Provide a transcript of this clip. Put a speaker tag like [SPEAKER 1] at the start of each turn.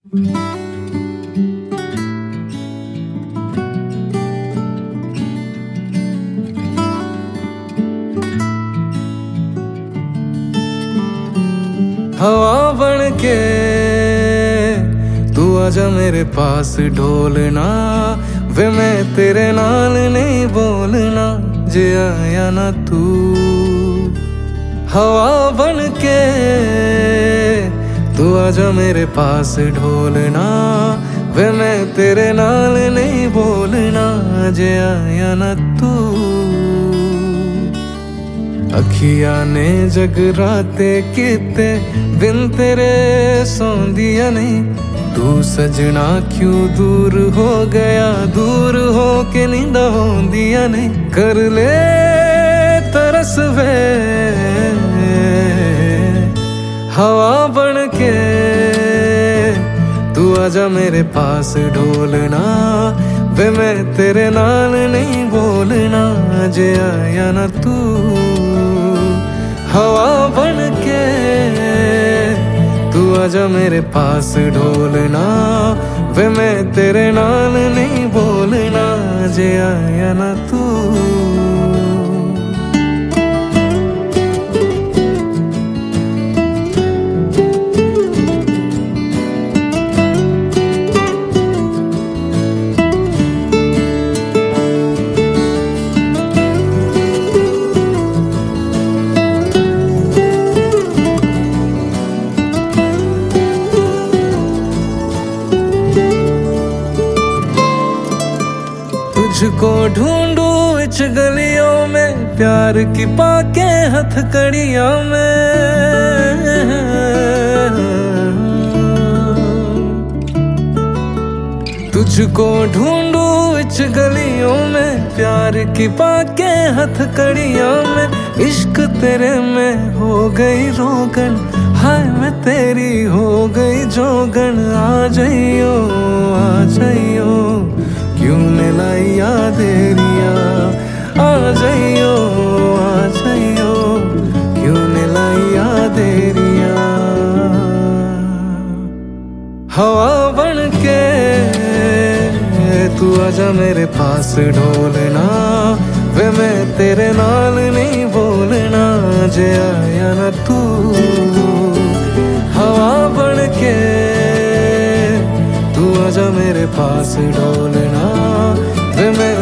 [SPEAKER 1] हवा बन के तू आजा मेरे पास ढोलना वे मैं तेरे नाल नहीं बोलना जे आया ना तू। हवा बन के तू आजा मेरे पास ढोलना वे मैं तेरे नाल नहीं बोलना जे आया ना तू। अखियां ने जगराते किते बिन तेरे सौंदिया नहीं। तू सजना क्यों दूर हो गया, दूर हो के नींद होंदिया नहीं। कर ले तरस वे हवा बन के तू आजा मेरे पास ढोलना वे मैं तेरे नाल नहीं बोलना जे आया ना तू। हवा बन के तू आजा मेरे पास ढोलना वे मैं तेरे नाल नहीं बोलना जे आया ना तू। तुझको ढूंढू इच गलियों में प्यार की पाके हथकड़ियों में। तुझको ढूंढू इच गलियों में प्यार की पाके हथकड़ियों में। इश्क तेरे में हो गई रोगन हाय मैं तेरी हो गई जोगन। आ जाइयो आ जाइयो क्यों ने लाई यादेरिया। आ जाइयो क्यों ने लाई यादेरिया। हवा बन के तू आजा मेरे पास ढोलना वे मैं तेरे नाल नहीं बोलना जे आया ना तू। हवा बन के तू आजा मेरे पास ढोलना वे मैं